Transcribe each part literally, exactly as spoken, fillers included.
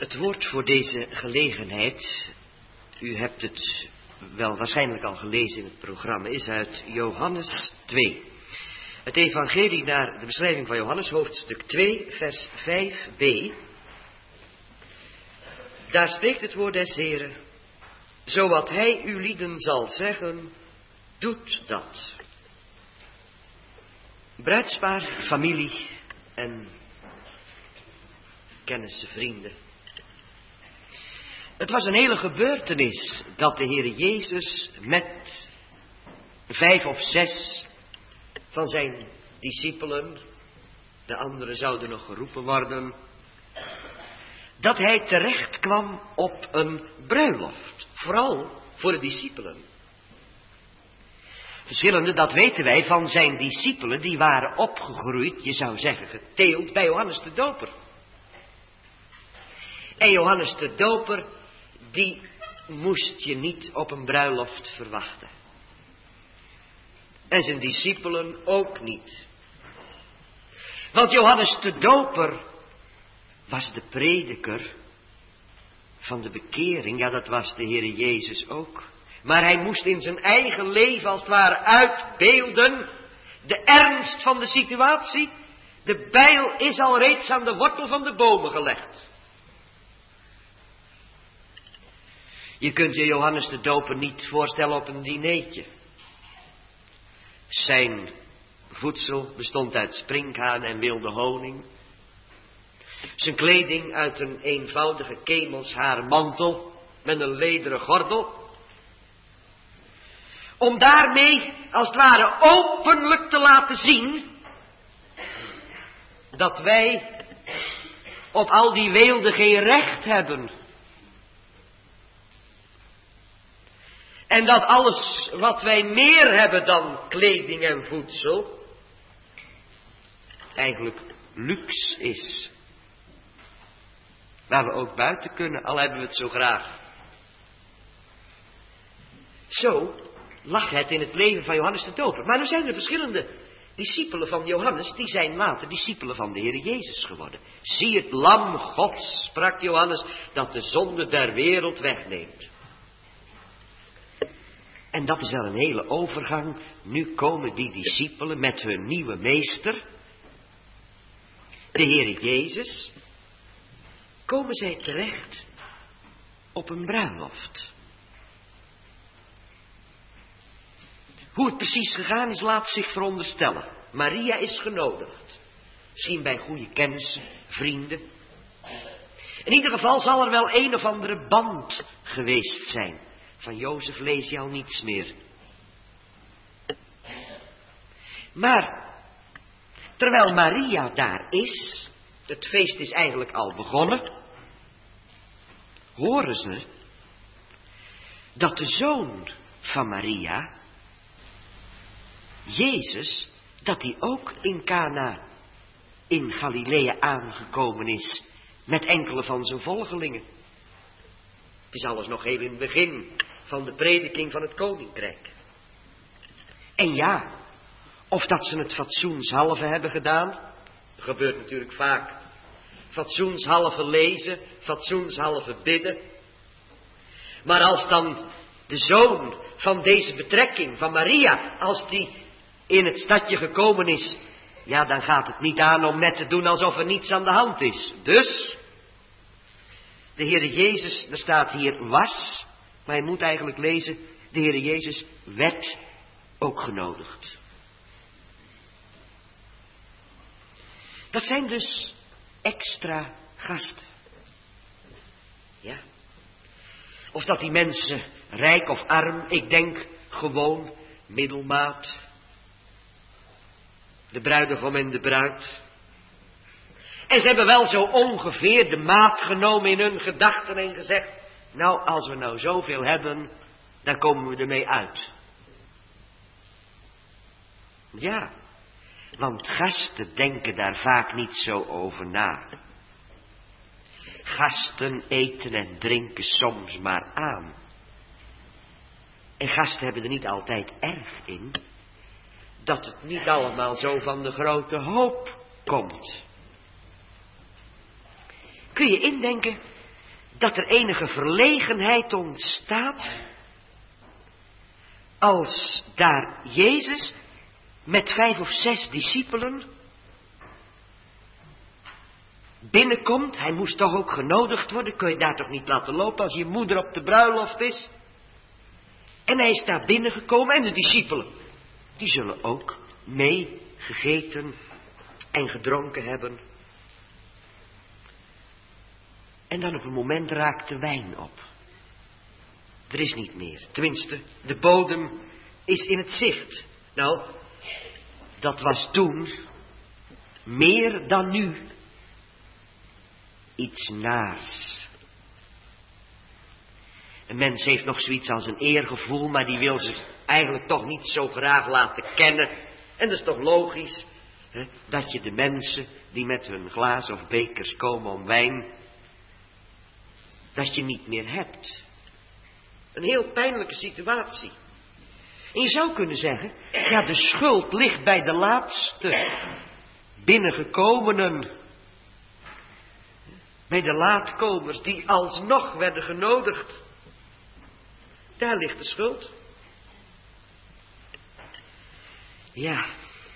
Het woord voor deze gelegenheid, u hebt het wel waarschijnlijk al gelezen in het programma, is uit Johannes twee. Het evangelie naar de beschrijving van Johannes, hoofdstuk twee, vers vijf b. Daar spreekt het woord des Heren: zo wat hij uw lieden zal zeggen, doet dat. Bruidspaar, familie en kennissen, vrienden. Het was een hele gebeurtenis dat de Heer Jezus met vijf of zes van zijn discipelen, de anderen zouden nog geroepen worden, dat hij terecht kwam op een bruiloft, vooral voor de discipelen. Verschillende, dat weten wij van zijn discipelen, die waren opgegroeid, je zou zeggen geteeld, bij Johannes de Doper. En Johannes de Doper, die moest je niet op een bruiloft verwachten. En zijn discipelen ook niet. Want Johannes de Doper was de prediker van de bekering. Ja, dat was de Heer Jezus ook. Maar hij moest in zijn eigen leven als het ware uitbeelden de ernst van de situatie. De bijl is al reeds aan de wortel van de bomen gelegd. Je kunt je Johannes de Doper niet voorstellen op een dineetje. Zijn voedsel bestond uit sprinkhaan en wilde honing. Zijn kleding uit een eenvoudige kemelshaar mantel met een lederen gordel. Om daarmee als het ware openlijk te laten zien dat wij op al die weelde geen recht hebben. En dat alles wat wij meer hebben dan kleding en voedsel eigenlijk luxe is. Waar we ook buiten kunnen, al hebben we het zo graag. Zo lag het in het leven van Johannes de Doper. Maar er zijn er verschillende discipelen van Johannes, die zijn later discipelen van de Heer Jezus geworden. Zie het lam Gods, sprak Johannes, dat de zonde der wereld wegneemt. En dat is wel een hele overgang. Nu komen die discipelen met hun nieuwe meester, de Heer Jezus, komen zij terecht op een bruiloft. Hoe het precies gegaan is, laat zich veronderstellen. Maria is genodigd. Misschien bij goede kennissen, vrienden. In ieder geval zal er wel een of andere band geweest zijn. Van Jozef lees je al niets meer. Maar, terwijl Maria daar is, het feest is eigenlijk al begonnen, horen ze dat de zoon van Maria, Jezus, dat hij ook in Cana in Galilea aangekomen is met enkele van zijn volgelingen. Het is alles nog heel in het begin van de prediking van het koninkrijk. En ja, of dat ze het fatsoenshalve hebben gedaan, dat gebeurt natuurlijk vaak. Fatsoenshalve lezen, fatsoenshalve bidden. Maar als dan de zoon van deze betrekking, van Maria, als die in het stadje gekomen is, ja, dan gaat het niet aan om net te doen alsof er niets aan de hand is. Dus, de Heer Jezus, er staat hier was, maar je moet eigenlijk lezen, de Heer Jezus werd ook genodigd. Dat zijn dus extra gasten. Ja. Of dat die mensen rijk of arm, ik denk gewoon middelmaat. De bruidegom en de bruid. En ze hebben wel zo ongeveer de maat genomen in hun gedachten en gezegd, nou, als we nou zoveel hebben, dan komen we ermee uit. Ja, want gasten denken daar vaak niet zo over na. Gasten eten en drinken soms maar aan. En gasten hebben er niet altijd erg in dat het niet allemaal zo van de grote hoop komt. Kun je indenken dat er enige verlegenheid ontstaat als daar Jezus met vijf of zes discipelen binnenkomt. Hij moest toch ook genodigd worden, kun je daar toch niet laten lopen als je moeder op de bruiloft is. En hij is daar binnengekomen en de discipelen, die zullen ook mee gegeten en gedronken hebben. En dan op een moment raakt de wijn op. Er is niet meer. Tenminste, de bodem is in het zicht. Nou, dat was toen meer dan nu iets naars. Een mens heeft nog zoiets als een eergevoel, maar die wil zich eigenlijk toch niet zo graag laten kennen. En dat is toch logisch, hè, dat je de mensen die met hun glaas of bekers komen om wijn, dat je niet meer hebt. Een heel pijnlijke situatie. En je zou kunnen zeggen, ja, de schuld ligt bij de laatste binnengekomenen. Bij de laatkomers die alsnog werden genodigd. Daar ligt de schuld. Ja.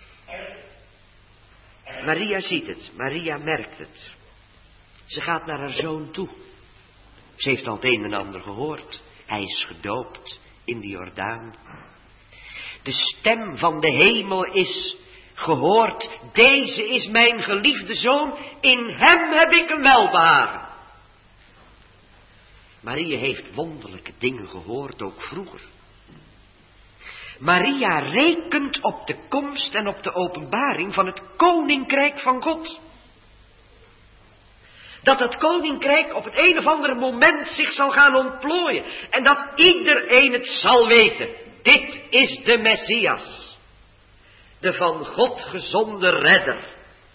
Maria ziet het. Maria merkt het. Ze gaat naar haar zoon toe. Ze heeft al het een en ander gehoord. Hij is gedoopt in de Jordaan. De stem van de hemel is gehoord. Deze is mijn geliefde zoon. In hem heb ik een welbehagen. Maria heeft wonderlijke dingen gehoord, ook vroeger. Maria rekent op de komst en op de openbaring van het koninkrijk van God. Dat het koninkrijk op het een of andere moment zich zal gaan ontplooien. En dat iedereen het zal weten. Dit is de Messias. De van God gezonde redder.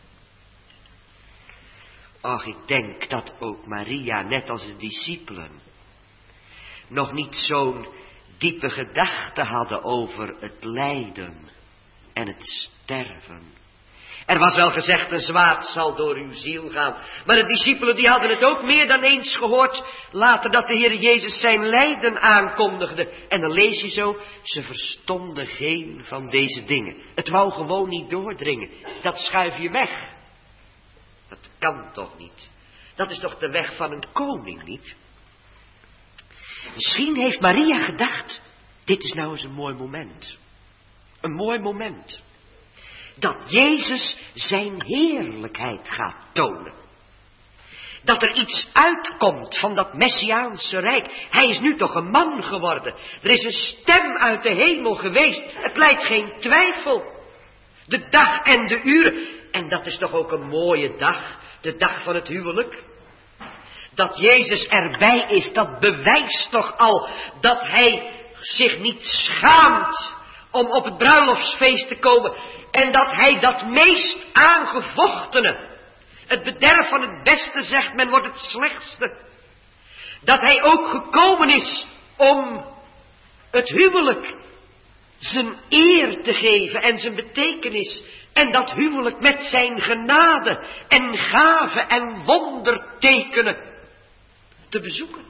Ach, ik denk dat ook Maria, net als de discipelen, nog niet zo'n diepe gedachte hadden over het lijden en het sterven. Er was wel gezegd, een zwaard zal door uw ziel gaan. Maar de discipelen die hadden het ook meer dan eens gehoord later, dat de Heer Jezus zijn lijden aankondigde. En dan lees je zo, ze verstonden geen van deze dingen. Het wou gewoon niet doordringen. Dat schuif je weg. Dat kan toch niet. Dat is toch de weg van een koning, niet? Misschien heeft Maria gedacht, dit is nou eens een mooi moment. Een mooi moment. Dat Jezus zijn heerlijkheid gaat tonen. Dat er iets uitkomt van dat Messiaanse rijk. Hij is nu toch een man geworden. Er is een stem uit de hemel geweest. Het lijdt geen twijfel. De dag en de uren. En dat is toch ook een mooie dag. De dag van het huwelijk. Dat Jezus erbij is, dat bewijst toch al dat hij zich niet schaamt om op het bruiloftsfeest te komen. En dat hij dat meest aangevochtene, het bederf van het beste, zegt men, wordt het slechtste. Dat hij ook gekomen is om het huwelijk zijn eer te geven en zijn betekenis. En dat huwelijk met zijn genade en gave en wondertekenen te bezoeken.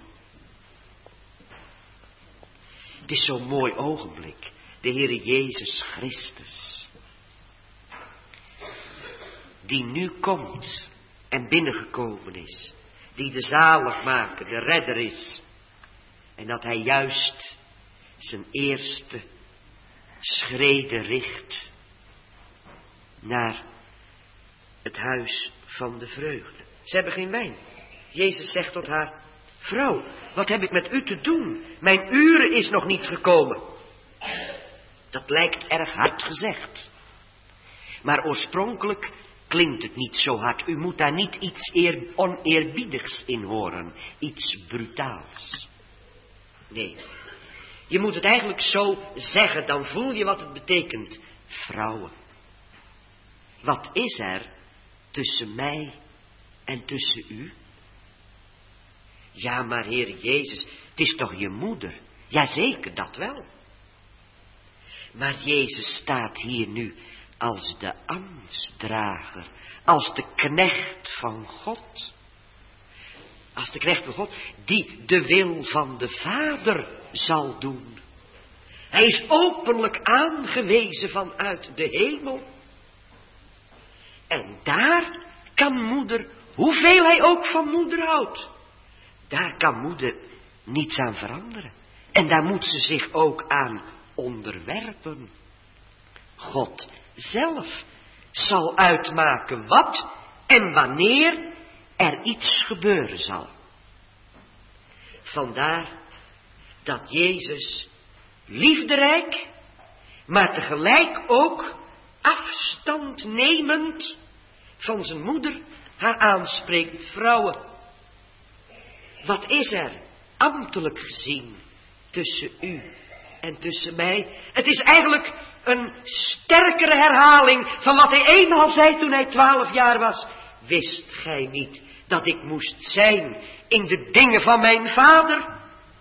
Het is zo'n mooi ogenblik. De Heere Jezus Christus. Die nu komt en binnengekomen is. Die de zaligmaker, de redder is. En dat hij juist zijn eerste schreden richt naar het huis van de vreugde. Ze hebben geen wijn. Jezus zegt tot haar, vrouw, wat heb ik met u te doen? Mijn uren is nog niet gekomen. Dat lijkt erg hard gezegd. Maar oorspronkelijk klinkt het niet zo hard. U moet daar niet iets eer, oneerbiedigs in horen. Iets brutaals. Nee. Je moet het eigenlijk zo zeggen, dan voel je wat het betekent. Vrouwen. Wat is er tussen mij en tussen u? Ja, maar Heer Jezus, het is toch je moeder? Jazeker, dat wel. Maar Jezus staat hier nu als de ambtsdrager, als de knecht van God. als de knecht van God, die de wil van de Vader zal doen. Hij is openlijk aangewezen vanuit de hemel. En daar kan moeder, hoeveel hij ook van moeder houdt, daar kan moeder niets aan veranderen. En daar moet ze zich ook aan onderwerpen. God zelf zal uitmaken wat en wanneer er iets gebeuren zal. Vandaar dat Jezus liefderijk, maar tegelijk ook afstand nemend van zijn moeder haar aanspreekt. Vrouwen, wat is er ambtelijk gezien tussen u en tussen mij? Het is eigenlijk een sterkere herhaling van wat hij eenmaal zei toen hij twaalf jaar was. Wist gij niet dat ik moest zijn in de dingen van mijn vader?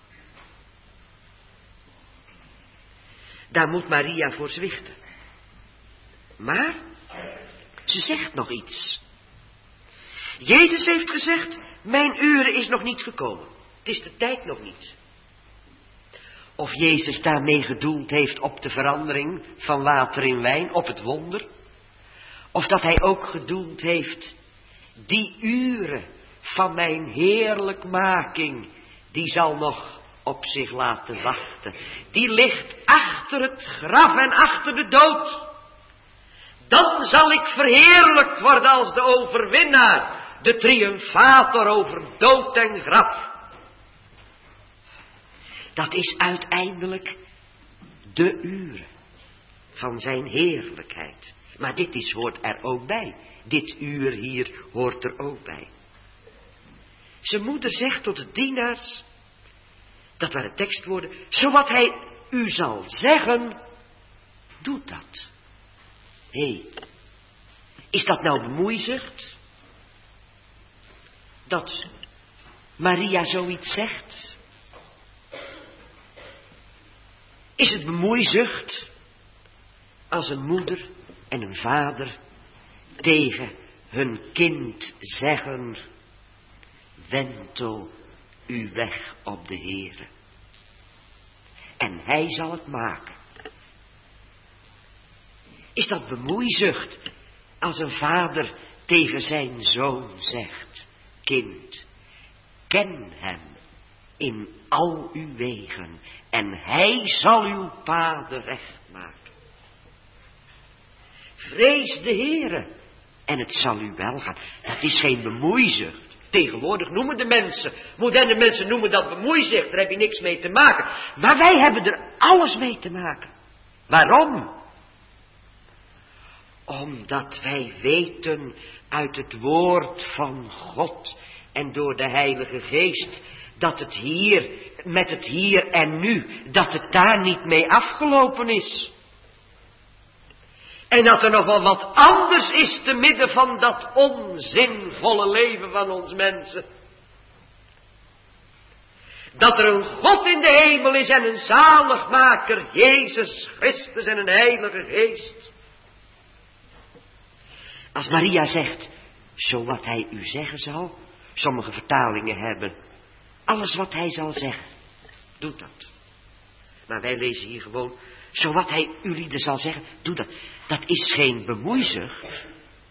Daar moet Maria voor zwichten. Maar ze zegt nog iets. Jezus heeft gezegd, mijn uren is nog niet gekomen. Het is de tijd nog niet. Of Jezus daarmee gedoeld heeft op de verandering van water in wijn, op het wonder. Of dat hij ook gedoeld heeft, die uren van mijn heerlijkmaking, die zal nog op zich laten wachten. Die ligt achter het graf en achter de dood. Dan zal ik verheerlijkt worden als de overwinnaar, de triumfator over dood en graf. Dat is uiteindelijk de uren van zijn heerlijkheid. Maar dit is, hoort er ook bij. Dit uur hier hoort er ook bij. Zijn moeder zegt tot de dienaars, dat waren tekstwoorden, zowat hij u zal zeggen, doe dat. Hé, hey, is dat nou bemoeizucht? Dat Maria zoiets zegt? Is het bemoeizucht als een moeder en een vader tegen hun kind zeggen, wentel uw weg op de Heere en hij zal het maken? Is dat bemoeizucht als een vader tegen zijn zoon zegt, kind, ken hem in al uw wegen en hij zal uw paden recht maken. Vrees de Heere en het zal u wel gaan. Dat is geen bemoeizucht. Tegenwoordig noemen de mensen, moderne mensen noemen dat bemoeizucht, daar heb je niks mee te maken. Maar wij hebben er alles mee te maken. Waarom? Omdat wij weten uit het woord van God en door de Heilige Geest, dat het hier, met het hier en nu, dat het daar niet mee afgelopen is. En dat er nog wel wat anders is te midden van dat onzinvolle leven van ons mensen. Dat er een God in de hemel is en een zaligmaker, Jezus Christus en een Heilige Geest. Als Maria zegt, zo wat hij u zeggen zal, sommige vertalingen hebben, alles wat hij zal zeggen, doe dat. Maar wij lezen hier gewoon, zo wat hij u lieden zal zeggen, doe dat. Dat is geen bemoeizucht.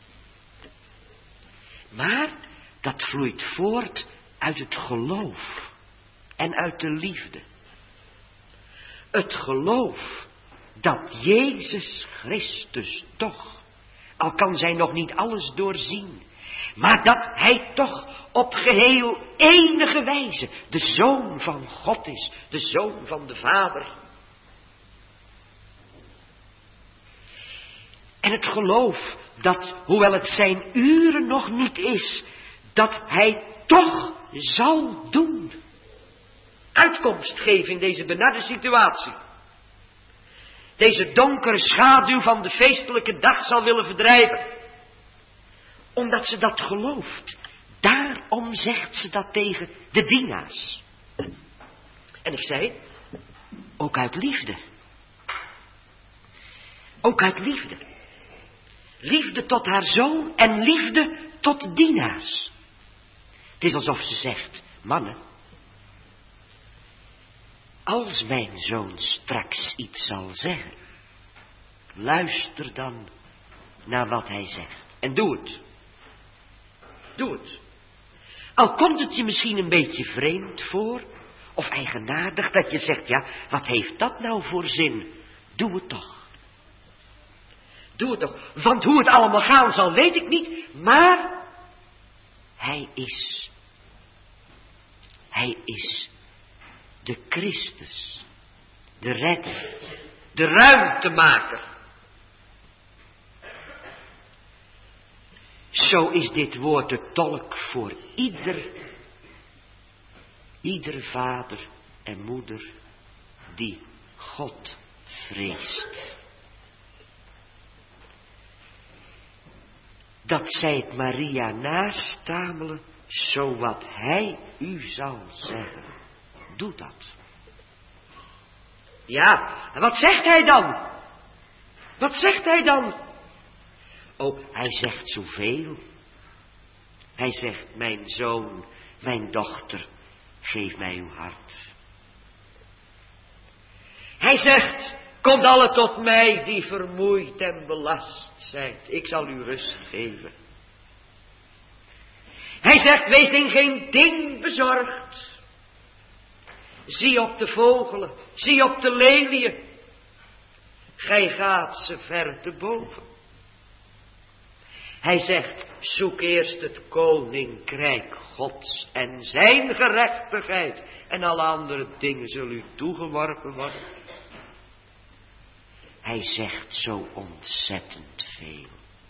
Maar dat vloeit voort uit het geloof en uit de liefde. Het geloof dat Jezus Christus toch, al kan zij nog niet alles doorzien, maar dat hij toch op geheel enige wijze de Zoon van God is, de Zoon van de Vader. En het geloof dat, hoewel het zijn uren nog niet is, dat hij toch zal doen. Uitkomst geven in deze benarde situatie. Deze donkere schaduw van de feestelijke dag zal willen verdrijven. Omdat ze dat gelooft. Daarom zegt ze dat tegen de dienaars. En ik zei, ook uit liefde. Ook uit liefde. Liefde tot haar zoon en liefde tot dienaars. Het is alsof ze zegt, mannen, als mijn zoon straks iets zal zeggen, luister dan naar wat hij zegt. En doe het. Doe het. Al komt het je misschien een beetje vreemd voor, of eigenaardig, dat je zegt, ja, wat heeft dat nou voor zin? Doe het toch. Doe het toch. Want hoe het allemaal gaan zal, weet ik niet, maar hij is, hij is de Christus, de redder, de ruimtemaker. Zo is dit woord de tolk voor ieder, ieder vader en moeder die God vreest. Dat zij het Maria nastamelen, zo wat hij u zal zeggen. Doe dat. Ja, en wat zegt hij dan? Wat zegt hij dan? Oh, hij zegt zoveel. Hij zegt, mijn zoon, mijn dochter, geef mij uw hart. Hij zegt, komt alle tot mij die vermoeid en belast zijt. Ik zal u rust geven. Hij zegt, wees in geen ding bezorgd. Zie op de vogelen, zie op de leliën. Gij gaat ze ver te boven. Hij zegt, zoek eerst het koninkrijk Gods en zijn gerechtigheid. En alle andere dingen zullen u toegeworpen worden. Hij zegt zo ontzettend veel.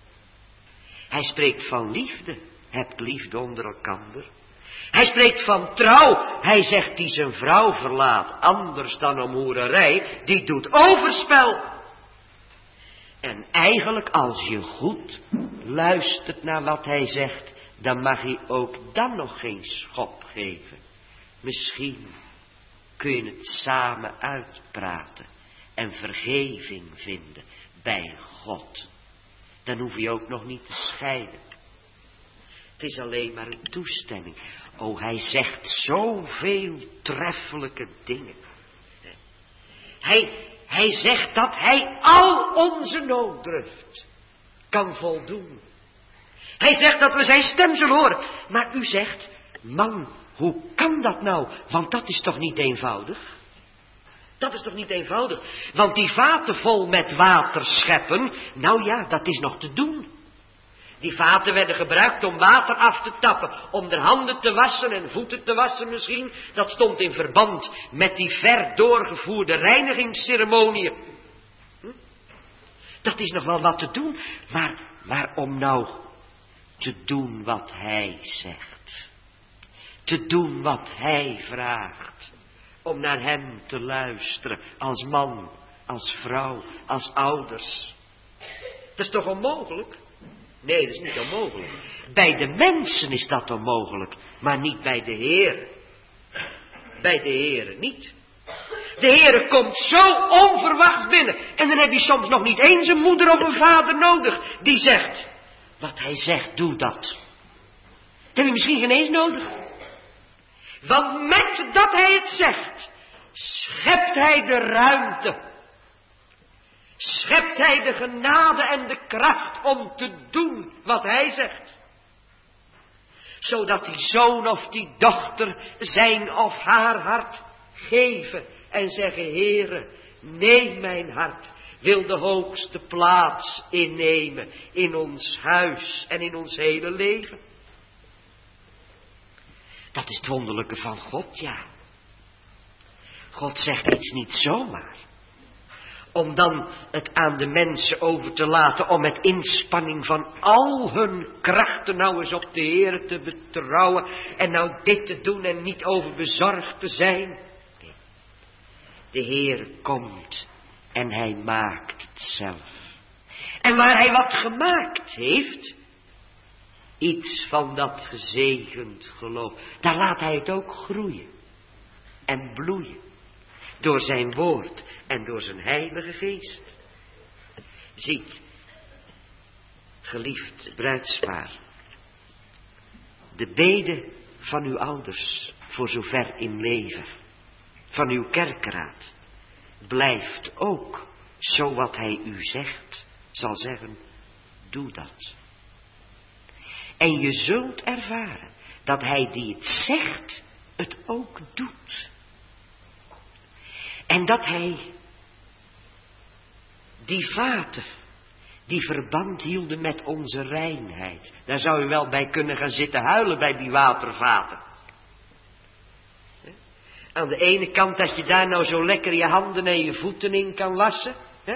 Hij spreekt van liefde. Hebt liefde onder elkander. Hij spreekt van trouw. Hij zegt die zijn vrouw verlaat, anders dan om hoererij, die doet overspel. En eigenlijk als je goed luistert naar wat hij zegt, dan mag hij ook dan nog geen schop geven. Misschien kun je het samen uitpraten en vergeving vinden bij God. Dan hoef je ook nog niet te scheiden. Het is alleen maar een toestemming. Oh, hij zegt zoveel treffelijke dingen. Hij, hij zegt dat hij al onze nooddruft kan voldoen. Hij zegt dat we zijn stem zullen horen. Maar u zegt, man, hoe kan dat nou? Want dat is toch niet eenvoudig? Dat is toch niet eenvoudig? Want die vaten vol met water scheppen, nou ja, dat is nog te doen. Die vaten werden gebruikt om water af te tappen, om de handen te wassen en voeten te wassen misschien. Dat stond in verband met die ver doorgevoerde reinigingsceremoniën. Hm? Dat is nog wel wat te doen, maar, maar om nou te doen wat hij zegt. Te doen wat hij vraagt. Om naar hem te luisteren, als man, als vrouw, als ouders. Dat is toch onmogelijk? Nee, dat is niet onmogelijk. Bij de mensen is dat onmogelijk, maar niet bij de Heer. Bij de Heer niet. De Heer komt zo onverwachts binnen. En dan heb je soms nog niet eens een moeder of een vader nodig die zegt, wat hij zegt, doe dat. Dat heb je misschien geen eens nodig. Want met dat hij het zegt, schept hij de ruimte. Schept hij de genade en de kracht om te doen wat hij zegt. Zodat die zoon of die dochter zijn of haar hart geven en zeggen, Heere, neem mijn hart, wil de hoogste plaats innemen in ons huis en in ons hele leven. Dat is het wonderlijke van God, ja. God zegt iets niet zomaar. Om dan het aan de mensen over te laten, om met inspanning van al hun krachten nou eens op de Heer te betrouwen. En nou dit te doen en niet over bezorgd te zijn. Nee. De Heer komt en hij maakt het zelf. En waar hij wat gemaakt heeft, iets van dat gezegend geloof, daar laat hij het ook groeien en bloeien. Door zijn woord en door zijn heilige geest. Ziet, geliefd bruidspaar, de bede van uw ouders, voor zover in leven, van uw kerkraad, blijft ook zo wat hij u zegt, zal zeggen, doe dat. En je zult ervaren dat hij die het zegt, het ook doet. En dat hij die vaten, die verband hielden met onze reinheid. Daar zou u wel bij kunnen gaan zitten huilen bij die watervaten. Aan de ene kant dat je daar nou zo lekker je handen en je voeten in kan wassen. Hè?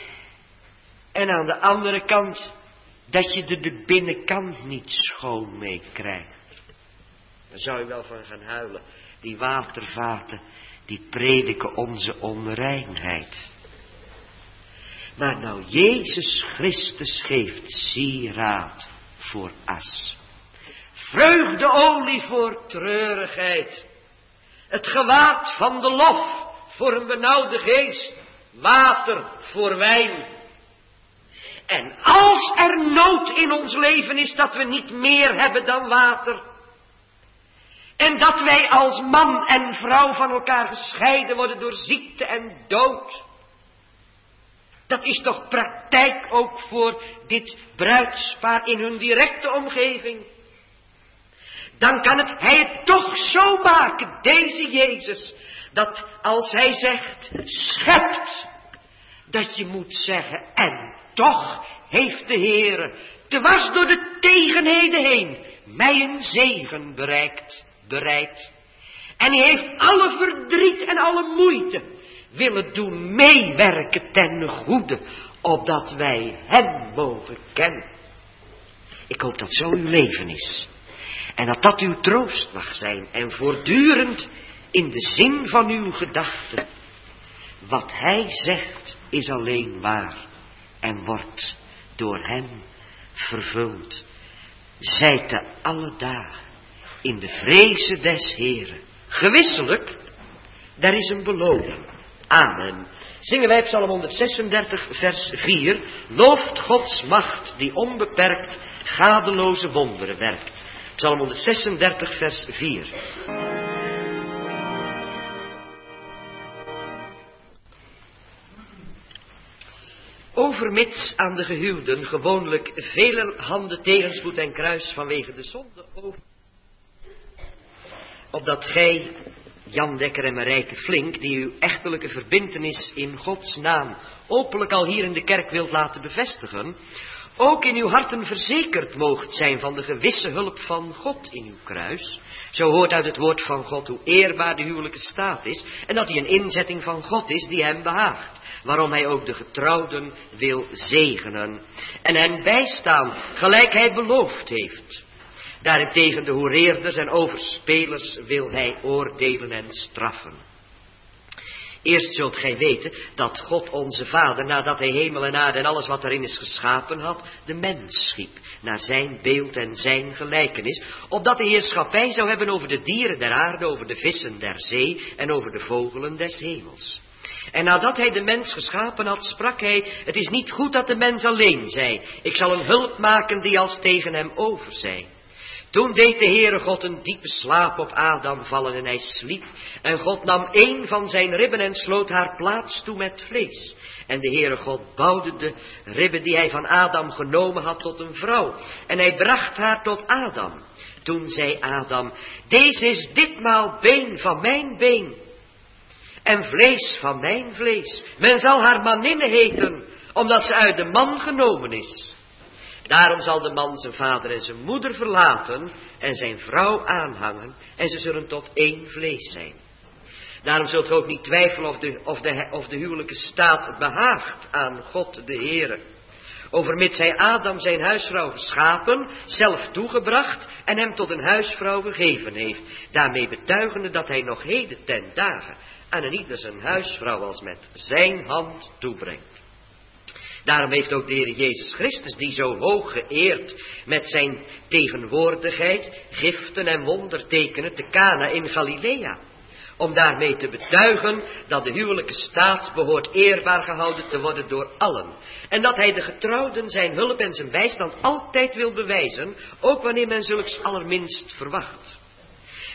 En aan de andere kant dat je er de binnenkant niet schoon mee krijgt. Daar zou je wel van gaan huilen. Die watervaten, die prediken onze onreinheid. Maar nou Jezus Christus geeft sieraad voor as. Vreugdeolie voor treurigheid. Het gewaad van de lof voor een benauwde geest. Water voor wijn. En als er nood in ons leven is dat we niet meer hebben dan water. En dat wij als man en vrouw van elkaar gescheiden worden door ziekte en dood. Dat is toch praktijk ook voor dit bruidspaar in hun directe omgeving. Dan kan het hij het toch zo maken, deze Jezus, dat als hij zegt, schept, dat je moet zeggen, en toch heeft de Heere, dwars door de tegenheden heen, mij een zegen bereikt, bereid. En hij heeft alle verdriet en alle moeite willen doen meewerken ten goede, opdat wij hem mogen kennen. Ik hoop dat zo uw leven is. En dat dat uw troost mag zijn. En voortdurend in de zin van uw gedachten. Wat hij zegt is alleen waar. En wordt door hem vervuld. Zijt te alle dagen in de vreze des Heren. Gewisselijk, daar is een beloning. Amen. Zingen wij Psalm honderdzesendertig vers vier. Looft Gods macht die onbeperkt gadeloze wonderen werkt. Psalm honderdzesendertig vers vier. Overmits aan de gehuwden gewoonlijk vele handen tegenspoed en kruis vanwege de zonde over. Opdat gij, Jan Dekker en Marijke Flink, die uw echtelijke verbintenis in Gods naam openlijk al hier in de kerk wilt laten bevestigen, ook in uw harten verzekerd moogt zijn van de gewisse hulp van God in uw kruis. Zo hoort uit het woord van God hoe eerbaar de huwelijke staat is en dat hij een inzetting van God is die hem behaagt. Waarom hij ook de getrouwden wil zegenen en hen bijstaan gelijk hij beloofd heeft. Daarentegen de hoereerders en overspelers wil hij oordelen en straffen. Eerst zult gij weten dat God onze Vader, nadat hij hemel en aarde en alles wat erin is geschapen had, de mens schiep, naar zijn beeld en zijn gelijkenis, opdat de heerschappij zou hebben over de dieren der aarde, over de vissen der zee en over de vogelen des hemels. En nadat hij de mens geschapen had, sprak hij, het is niet goed dat de mens alleen zij, ik zal een hulp maken die als tegen hem over zij. Toen deed de Heere God een diepe slaap op Adam vallen en hij sliep. En God nam een van zijn ribben en sloot haar plaats toe met vlees. En de Heere God bouwde de ribben die hij van Adam genomen had tot een vrouw. En hij bracht haar tot Adam. Toen zei Adam, deze is ditmaal been van mijn been. En vlees van mijn vlees. Men zal haar maninne heten, omdat ze uit de man genomen is. Daarom zal de man zijn vader en zijn moeder verlaten en zijn vrouw aanhangen en ze zullen tot één vlees zijn. Daarom zult u ook niet twijfelen of de, of de, of de huwelijke staat behaagt aan God de Heere. Overmits hij Adam zijn huisvrouw geschapen, zelf toegebracht en hem tot een huisvrouw gegeven heeft. Daarmee betuigende dat hij nog heden ten dagen aan een ieder zijn huisvrouw als met zijn hand toebrengt. Daarom heeft ook de Heer Jezus Christus, die zo hoog geëerd met zijn tegenwoordigheid, giften en wondertekenen te Kana in Galilea. Om daarmee te betuigen dat de huwelijke staat behoort eerbaar gehouden te worden door allen. En dat hij de getrouwden zijn hulp en zijn bijstand altijd wil bewijzen, ook wanneer men zulks allerminst verwacht.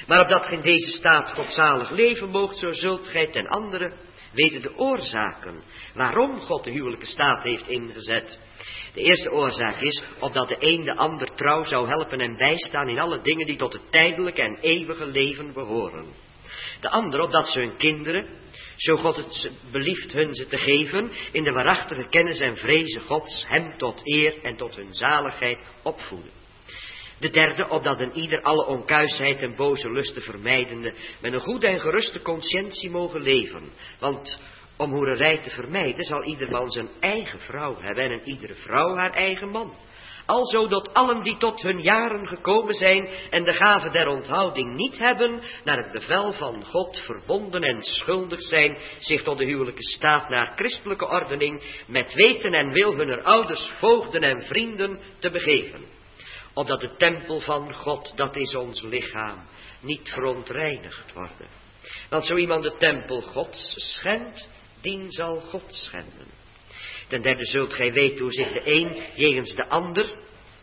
Maar opdat gij in deze staat godzalig leven moogt, zo zult gij ten andere weten de oorzaken waarom God de huwelijke staat heeft ingezet. De eerste oorzaak is, opdat de een de ander trouw zou helpen en bijstaan in alle dingen die tot het tijdelijke en eeuwige leven behoren. De andere, opdat ze hun kinderen, zo God het belieft hun ze te geven, in de waarachtige kennis en vrezen Gods, hem tot eer en tot hun zaligheid opvoeden. De derde, opdat een ieder alle onkuisheid en boze lusten vermijdende, met een goede en geruste conscientie mogen leven. Want om hoererij te vermijden, zal ieder man zijn eigen vrouw hebben en een iedere vrouw haar eigen man. Alzo dat allen die tot hun jaren gekomen zijn en de gave der onthouding niet hebben, naar het bevel van God verbonden en schuldig zijn, zich tot de huwelijke staat naar christelijke ordening, met weten en wil hunner ouders, voogden en vrienden te begeven. Opdat de tempel van God, dat is ons lichaam, niet verontreinigd worden. Want zo iemand de tempel Gods schendt, dien zal God schenden. Ten derde zult gij weten hoe zich de een jegens de ander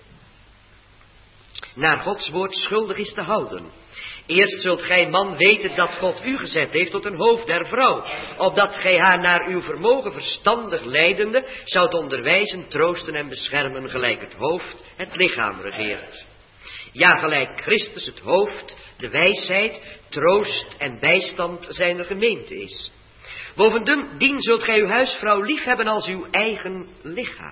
naar Gods woord schuldig is te houden. Eerst zult gij, man, weten dat God u gezet heeft tot een hoofd der vrouw, opdat gij haar naar uw vermogen verstandig leidende zoudt onderwijzen, troosten en beschermen, gelijk het hoofd het lichaam regeert. Ja, gelijk Christus het hoofd, de wijsheid, troost en bijstand zijner gemeente is. Bovendien zult gij uw huisvrouw lief hebben als uw eigen lichaam,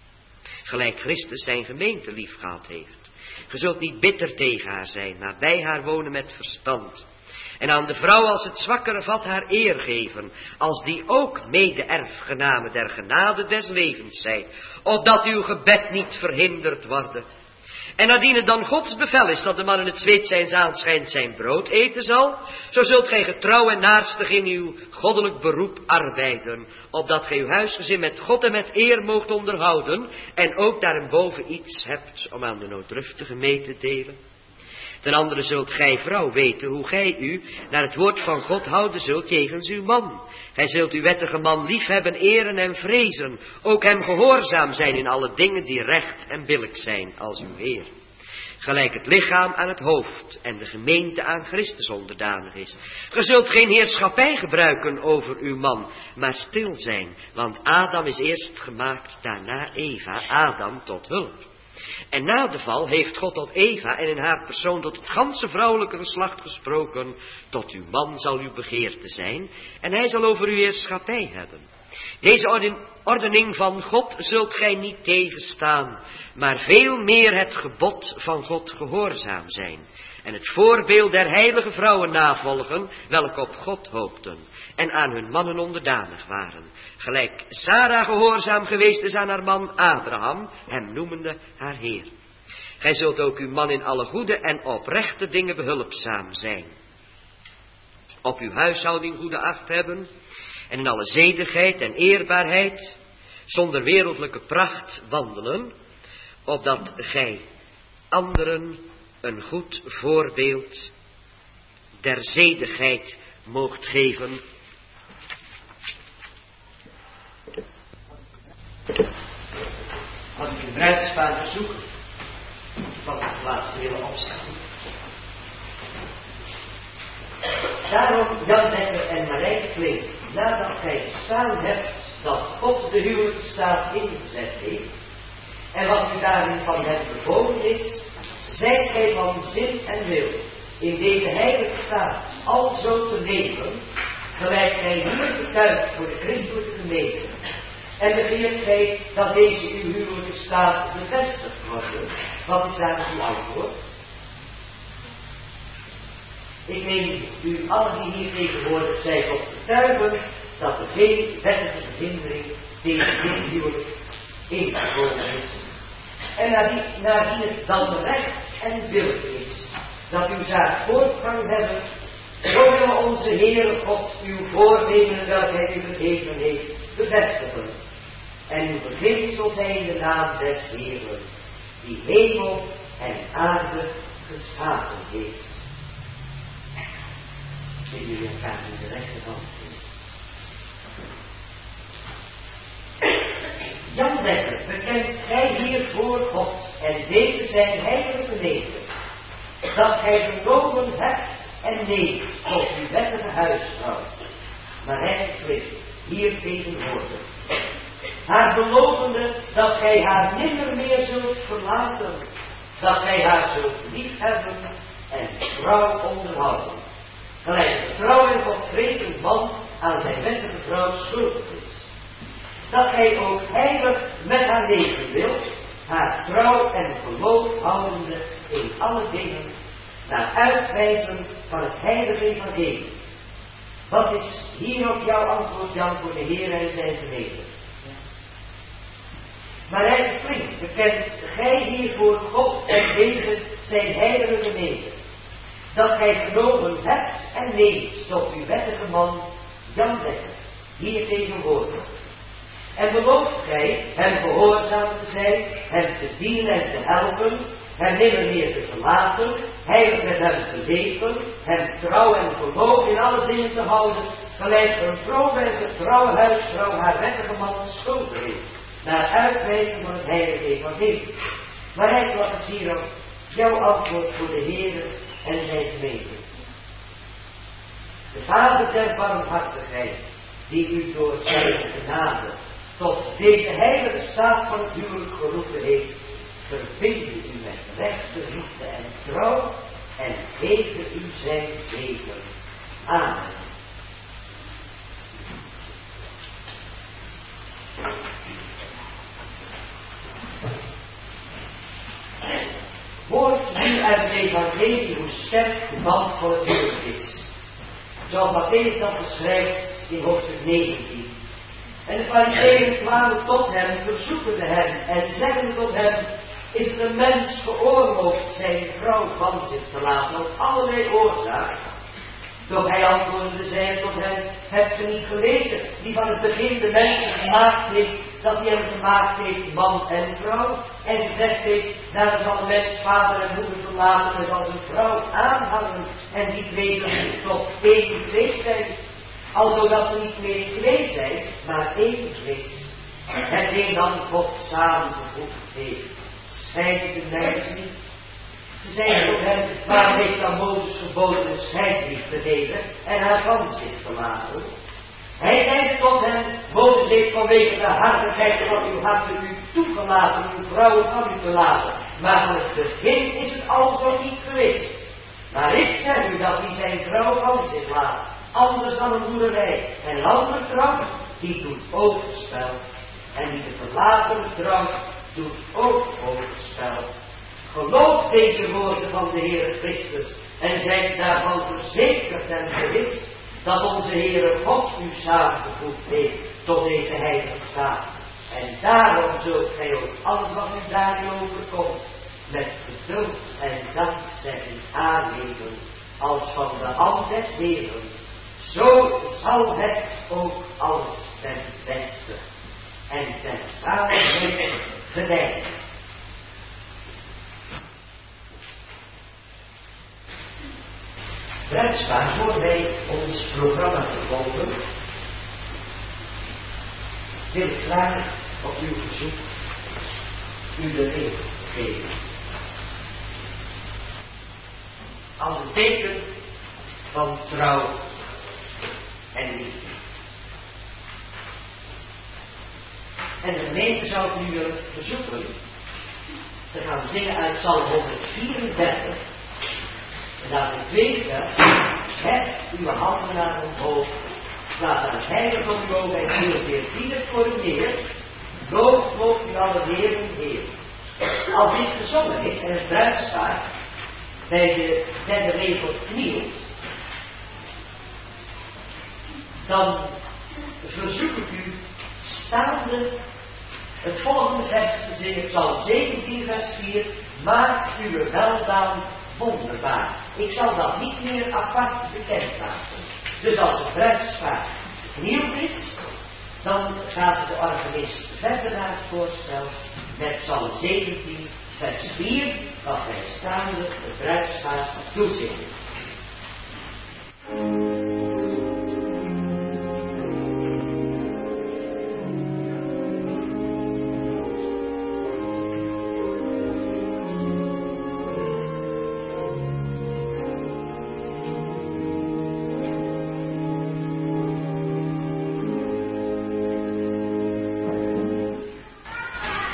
gelijk Christus zijn gemeente lief gehad heeft. Ge zult niet bitter tegen haar zijn, maar bij haar wonen met verstand. En aan de vrouw als het zwakkere vat haar eer geven, als die ook mede-erfgename der genade des levens zijt, opdat uw gebed niet verhinderd worden. En nadien het dan Gods bevel is dat de man in het zweet zijns aanschijnt zijn brood eten zal, zo zult gij getrouw en naarstig in uw goddelijk beroep arbeiden, opdat gij uw huisgezin met God en met eer moogt onderhouden, en ook daarboven iets hebt om aan de nooddruftige mee te delen. Ten andere zult gij, vrouw, weten hoe gij u naar het woord van God houden zult jegens uw man. Gij zult uw wettige man liefhebben, eren en vrezen, ook hem gehoorzaam zijn in alle dingen die recht en billijk zijn als uw Heer. Gelijk het lichaam aan het hoofd en de gemeente aan Christus onderdanig is. Ge zult geen heerschappij gebruiken over uw man, maar stil zijn, want Adam is eerst gemaakt, daarna Eva, Adam tot hulp. En na de val heeft God tot Eva en in haar persoon tot het ganse vrouwelijke geslacht gesproken, tot uw man zal uw begeerte zijn, en hij zal over uw heerschappij hebben. Deze ordening van God zult gij niet tegenstaan, maar veel meer het gebod van God gehoorzaam zijn, en het voorbeeld der heilige vrouwen navolgen, welke op God hoopten, en aan hun mannen onderdanig waren, gelijk Sara gehoorzaam geweest is aan haar man Abraham, hem noemende haar Heer. Gij zult ook uw man in alle goede en oprechte dingen behulpzaam zijn. Op uw huishouding goede acht hebben, en in alle zedigheid en eerbaarheid, zonder wereldlijke pracht wandelen, opdat gij anderen een goed voorbeeld der zedigheid moogt geven. Had ik een bruidspaar verzoeken van het laatste willen opstaan. Daarom, Jan Dekker en Marijke Kleef, nadat gij gestaan hebt dat God de huwelijke staat ingezet heeft, en wat u daarin van hem bevolen is, zijt gij van zin en wil in deze heilige staat alzo te leven, gelijk gij hier betuigt voor de christelijke gemeente. En begeert gij dat deze uw huwelijke staat bevestigd wordt? Wat is daar uw antwoord? Ik neem u allen die hier tegenwoordig zijn op getuigen dat er geen wettige verhindering tegen dit huwelijk ingekomen is. En nadien, nadien het dan recht en billig is dat uw zaak voortgang hebben, zo wil onze Heere God uw voornemen welke hij u gegeven heeft bevestigen. En uw beginsel zijn de naam des Heeren, die hemel en aarde geschapen heeft. En jullie elkaar in de rechterhand. Jan Dekker, bekent gij hier voor God en deze zijn heilige leden, dat gij genomen hebt en neemt tot uw wettige huisvrouw. Maar hij spreekt hier tegenwoordig. Haar belovende dat gij haar nimmer meer zult verlaten, dat gij haar zult liefhebben en trouw onderhouden. Gelijk de trouw en godvrezend man aan zijn wettige vrouw schuldig is. Dat gij ook heilig met haar leven wilt, haar trouw en geloof houdende in alle dingen, naar uitwijzen van het heilige evangelie. Wat is hierop jouw antwoord, Jan, voor de Heer en zijn gemeente? Maar hij klinkt, bekent gij hiervoor God en deze zijn heilige gemeente, dat gij genomen hebt en neemt tot uw wettige man, Jan Dekker, hier tegenwoordig. En belooft gij hem gehoorzaam te zijn, hem te dienen en te helpen, hem nimmer meer te verlaten, heilig met hem te leven, hem trouw en geloof in alle dingen te houden, gelijk een vrouw bij de trouwe huisvrouw haar wettige man schuldig is, naar uitwijzing van het heilige evangelie. Maar hij wat is hierop jouw antwoord voor de Heer en zijn gemeente. De Vader der barmhartigheid, die u door zijn genade tot deze heilige staat van het huwelijk geroepen heeft, verbinde u met rechte liefde en trouw en geven u zijn zegen. Amen. Hoort nu uit het evangelie hoe sterk de band van het huwelijk is. Zoals Matthäus dat beschrijft in hoofdstuk negentien. En de fariseeën kwamen tot hem, verzoekende hem en zeggende tot hem, is het een mens geoorloofd zijn vrouw van zich te laten op allerlei oorzaken? Doch hij antwoordde, zei tot hem, hebt u niet gelezen, die van het begin de mensen gemaakt heeft, dat hij hem gemaakt heeft, man en vrouw, en gezegd heeft, daar zal een mens vader en moeder verlaten en als een vrouw aanhangen, en die twee zullen tot één vlees zijn, alzo dat ze niet meer twee zijn, maar één vlees. Hetgeen dan God samengevoegd heeft, scheidt de mens niet. Ze zeiden tot hem, waar heeft dan Mozes geboden een scheidbrief te geven en haar van zich te laten? Hij zei tot hem, Mozes heeft vanwege de hartigheid van uw harten u toegelaten uw vrouwen van u te laten. Maar van het begin is het al zo niet geweest. Maar ik zeg u dat die zijn vrouw van zich laat, anders dan een boerderij. En een andere vrouw, die doet overspel. En die de verlatene vrouw doet ook overspel. Geloof deze woorden van de Heere Christus en zijt daarvan verzekerd en gewis dat onze Heere God u samengevoegd heeft tot deze heilige staat. En daarom zult gij ook alles wat u daarin overkomt met geduld en dankzegging aannemen als van de hand des Heeren. Zo zal het ook alles ten beste en ten zaligheid gedijden. Bruidspaar, voor wij ons programma vervolgen, wil ik graag op uw verzoek u de ring geven. Als een teken van trouw en liefde. En de gemeente zou ik nu willen verzoeken te gaan zingen uit Psalm honderdvierendertig. En daar in het tweede vers, hef uw handen naar omhoog, laat aan het heiligdom uw ogen en ziel veertien het voor u neer, loof, loof u alle heren Heer. Als dit gezongen is en het bruidspaar bij de derde regel knielt, dan verzoek ik u staande het volgende vers te zingen, Psalm zeventien vers vier, maak uw weldaan wonderbaar. Ik zal dat niet meer apart bekend maken. Dus als het bruidspaar geknield is, dan gaat de organist verder naar het voorstel met Psalm zeventien vers vier, wat wij staande het bruidspaar toezingen.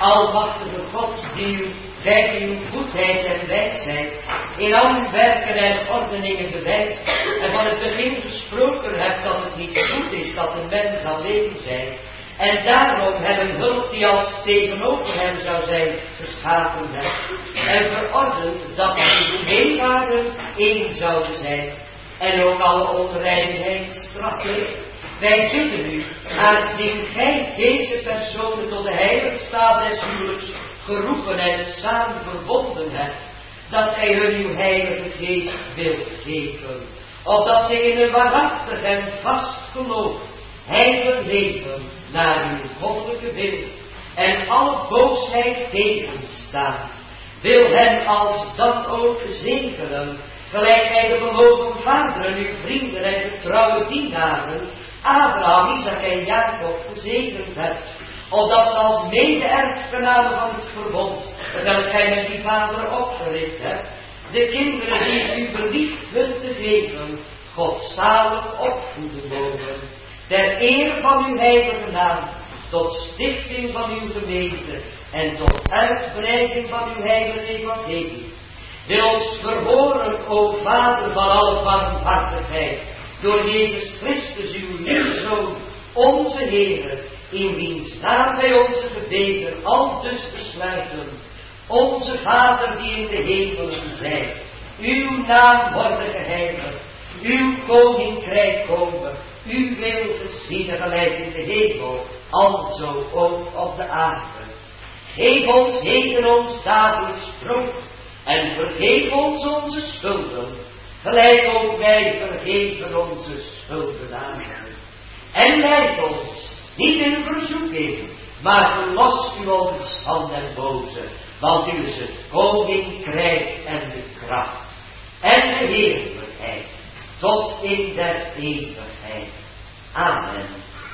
almachtige God, die u bij uw goedheid en wijsheid in al uw werken en ordeningen bewijst en van het begin gesproken hebt dat het niet goed is dat een mens alleen zij. En daarom hebben hulp die als tegenover hem zou zijn geschapen hebt en verordend dat uw meewaarden één zouden zijn en ook alle onreinheid straffen. Wij bidden u, aangezien gij deze personen tot de heilige staat des huwelijks geroepen en samen verbonden hebt, dat gij hun uw heilige geest wilt geven, opdat zij in een waarachtig en vast geloof heilig leven naar uw goddelijke wil en alle boosheid tegenstaan. Wil hen als dan ook zegenen, gelijk gij de beloven vaderen, uw vrienden en getrouwe dienaren, Abraham, Isaac en Jacob gezegend hebt, opdat ze als mede-erfgenamen van het verbond, terwijl gij met die vader opgericht hebt, de kinderen die u belieft hun te geven, godzalig opvoeden mogen, ter eer van uw heilige naam, tot stichting van uw gemeente en tot uitbreiding van uw heilige evangelie. Wil ons verhoren, o Vader van alle barmhartigheid, door Jezus Christus, uw lieve Zoon, onze Heer, in wiens naam wij onze gebeden aldus besluiten. Onze Vader die in de hemelen zijt, uw naam worden geheiligd, uw koninkrijk komen, uw wil geschieden gelijk in de hemel, alzo ook op de aarde. Geef ons heden ons dagelijks brood en vergeef ons onze schulden, gelijk ook wij vergeven onze schuldenaren. En leid ons niet in verzoeking, maar verlos u ons van den boze, want u is het koninkrijk en de kracht en de heerlijkheid tot in der eeuwigheid. Amen.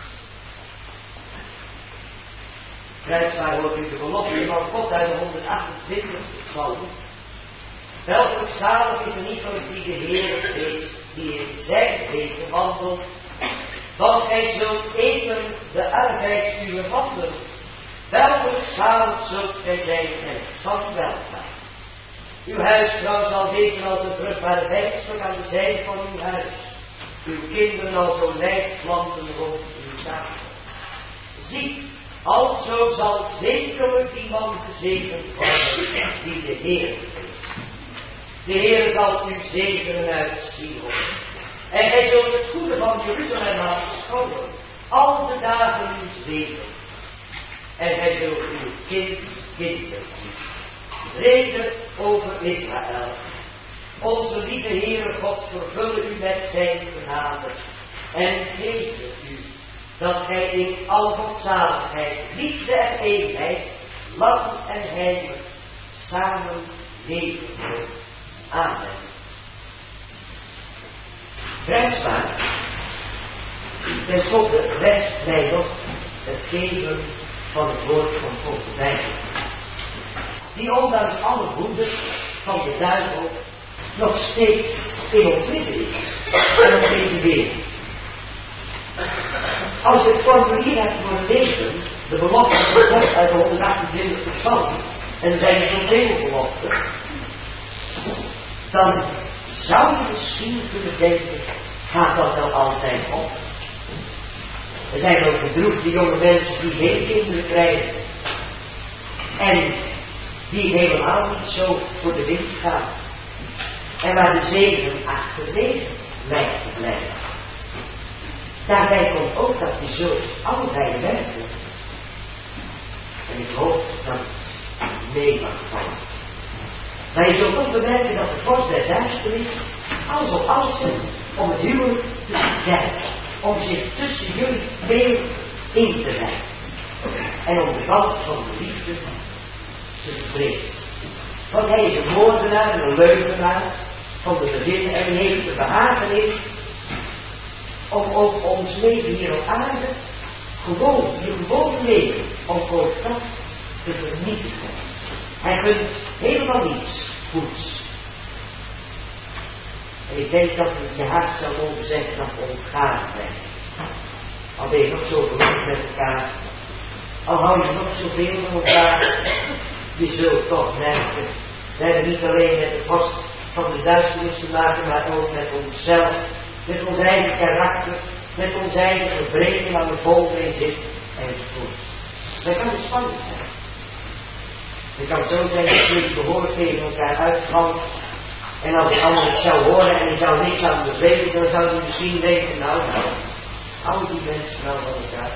Kruisvaar wordt u de belofte van God uit de honderdachtentwintigste psalm. Welk zalig is er niet van die de Heer is, die in zijn wegen wandelt, want gij zult eten de arbeid uw handen. Welk zalig zult gij zijn en het zal welgaan. Uw huisvrouw zal wezen als een vruchtbare wijnstok aan de zijde van uw huis, uw kinderen als olijfplanten rond uw tafel. Zie, alzo zal zekerlijk die man gezegend worden die de Heer is. De Heer zal u zegenen uit Sion. En gij zult het goede van Jeruzalem aanschouwen, al de dagen uw zegen. En gij zult uw kind kinderen zien. Reden over Israël. Onze lieve Heere God vervullen u met zijn genade. En geef het u, dat gij in alle godzaligheid, liefde en eenheid, lang en heilig, samen leven zult. Amen. Bruidspaar. Ten slotte rest mij nog het geven van het woord van God de Bijbel, die ondanks alle woede van de duivel nog steeds in ons midden is en op deze wereld. Als je het formulier hebt voor lezen, de belofte van God uit de honderdachtentwintigste psalm, en er zijn er zoveel beloften, dan zou je misschien kunnen denken, gaat dat wel altijd op? Er zijn ook bedroefde jonge mensen die geen kinderen krijgen en die helemaal niet zo voor de wind gaan en waar de zegen achterwege lijkt te blijven. Daarbij komt ook dat je zult allebei werken. En ik hoop dat het mee mag vallen. Maar je zult ook bemerken dat de vorst der duisternis alles op alles zet om het huwelijk te verderven. Om zich tussen jullie twee in te rijden. En om de band van de liefde te verbreken. Want hij is een moordenaar en een leugenaar van de begin en heeft de behagen om ook ons leven hier op aarde, gewoon, je gewone leven, om voor dat te vernietigen. Hij vindt helemaal niets goeds. En ik denk dat het je hart zou mogen zeggen dat we ontgaan zijn. Al ben je nog zo verliefd met elkaar, al hou je nog zoveel van elkaar, je zult toch merken, we hebben niet alleen met de vorst van de duisternis te maken, maar ook met onszelf, met ons eigen karakter, met ons eigen gebreken waar we vol mee zitten enzovoort. Dat kan het spannend zijn. Het kan zo zijn dat jullie behoorlijk tegen elkaar uitvallen. En als de ander het zou horen en die zou niks aan de weten, dan zou hij misschien denken, nou, nou, hou die mensen nou van elkaar.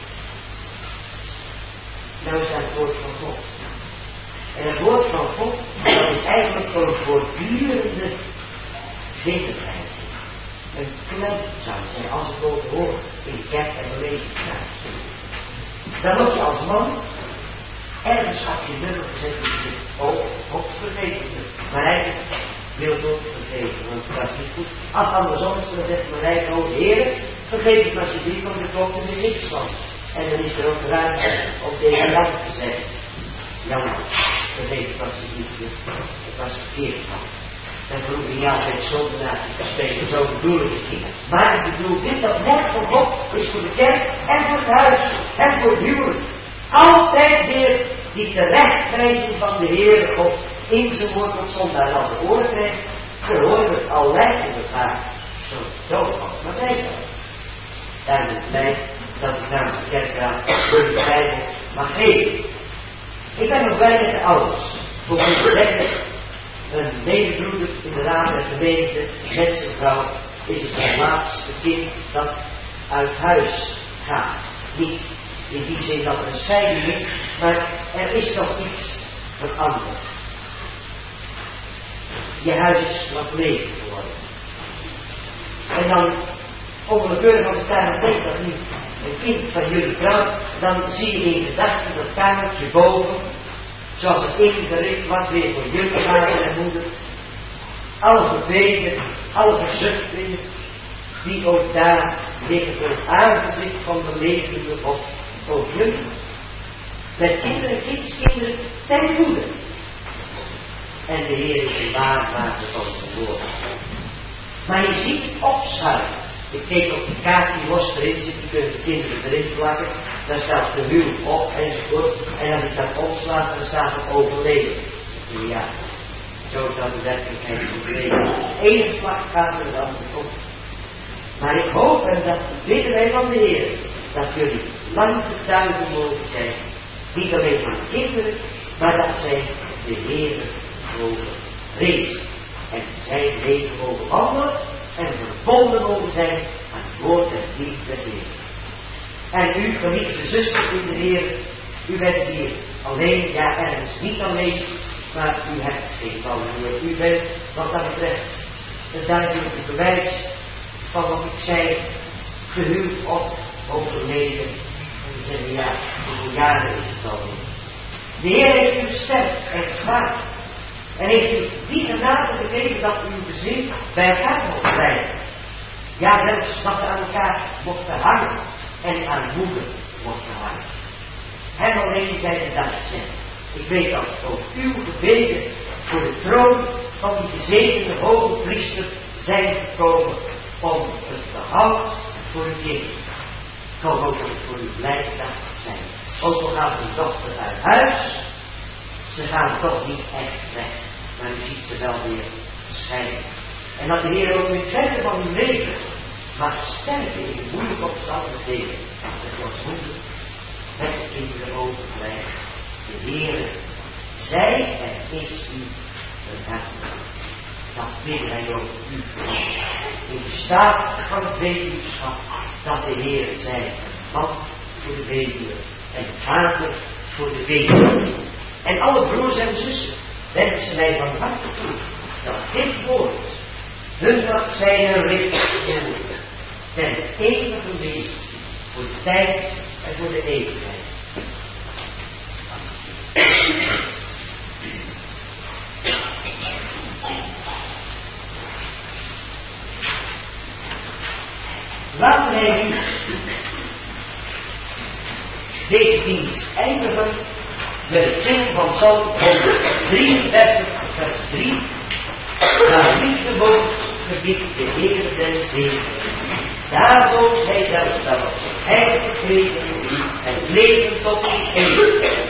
Nou is dat het woord van God. En het woord van God, dat is eigenlijk voor een voortdurende zekerheid. Een klem zou het zijn, als het woord hoort in de kerk en belezen krijgt. Dan moet je als man ergens had je nummer gezet en je zegt, oh, God vergeet het. Maar hij wil God vergeven, want dat is niet goed. Als andersom is, dan zegt Marij, oh Heer, vergeet het alsjeblieft, want er klopt er niks van. En dan is er ook ruimte om tegen Jan te zeggen, Jan, vergeet het alsjeblieft, het was verkeerd van. Dan vroeg ik niet altijd zonde naar te spreken, zo bedoel ik het niet. Maar ik bedoel dit, dat woord van God is voor de kerk en voor het huis en voor het huwelijk. Altijd weer die terechtwijzing van de Heere God in zijn woord op zondag. En als de oren krijgt, verhoren we het al lijken we elkaar zo dood als maar wij zijn. Daarom is het mij dat ik namens de kerkraad door de Bijbel mag geven. Ik ben nog blij met de ouders. Voor mijn bedekking, een medebroeder in de raad der gemeente, met zijn vrouw, is het het laatste kind dat uit huis gaat. Niet in die zin dat er een scheiding is, maar er is nog iets veranderd. Je huis is wat leeg geworden. En dan, onwillekeurig als ik daar aan denk dat nu een kind van jullie vrouw, dan zie je in gedachten dat kamertje boven, zoals het ingericht was weer voor jullie vader en moeder, alle gebeden, alle verzuchtingen, die ook daar liggen voor het aangezicht van de levende God. Ook jullie. Met kinderen, kindskinderen, ten goede. En de Heer is een waarmaker van zijn woord. Maar je ziet het opschuiven. Ik keek op de kaart die los erin zit, die kunnen de kinderen erin plakken. Dan staat de huwelijk op enzovoort. En als ik dat opslaat, dan staat het overleden. Ja, zo is dat de werkelijkheid van het leven. Eén slag gaat er de andere op. Maar ik hoop en dat bidden wij van de Heer, dat jullie lang getuigen mogen zijn. Niet alleen van de kinderen, maar dat zij de Heer mogen vrezen. En zijn leven mogen wandelen en verbonden mogen zijn aan het woord en het lied des Heer. En u, geliefde zusters in de Heer, u bent hier alleen, ja ergens niet alleen, maar u hebt geen vallen meer. U bent, wat dat betreft, een duidelijk bewijs van wat ik zei, gehuwd of overleden. En we zeggen, ja, hoeveel jaren is het al niet? De Heer heeft u sterk en gemaakt. En heeft u die genade gegeven dat uw gezin bij elkaar mocht blijven. Ja, zelfs dat ze aan elkaar mochten hangen en aan moeder mochten hangen. Hem alleen zij de dank zijn. Ik weet dat ook uw gebeden voor de troon van die gezegende hoge priester zijn gekomen om het behoud voor uw kind. Kan ook voor uw blijdag zijn. Ook al gaat uw dochter uit huis, ze gaan toch niet echt weg, maar u ziet ze wel weer schijnen. En dat de Heer ook weer verder van uw leven mag sterken in de moeilijke omstandigheden. Dat je als moeder met de kinderen overblijft. De Heer, zij en is u een hart. Dat bidden wij ook u. In de staat van het weduwschap, dat de Heer zij man voor de weduwe en vader voor de weduwe. En alle broers en zussen wensen wij van harte toe dat dit woord hun mag zijn een richting ten eeuwige leven voor de tijd en voor de eeuwigheid. Laten wij nu deze dienst eindigen met het zingen van Psalm honderdrieëndertig, vers drie. Naar liefde woont, gebiedt de Heer den zegen. Daardoor zij zelfs wel op zijn heilige gegeven en het leven tot die geven.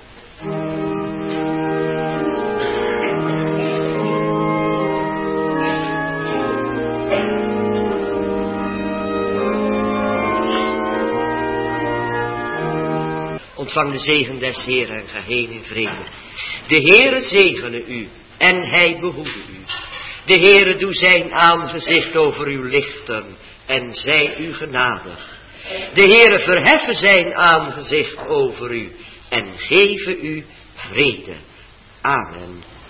Ontvang de zegen des Heeren en ga heen in vrede. De Heere zegene u en hij behoede u. De Heere doe zijn aangezicht over u lichten en zij u genadig. De Heere verheffen zijn aangezicht over u en geven u vrede. Amen.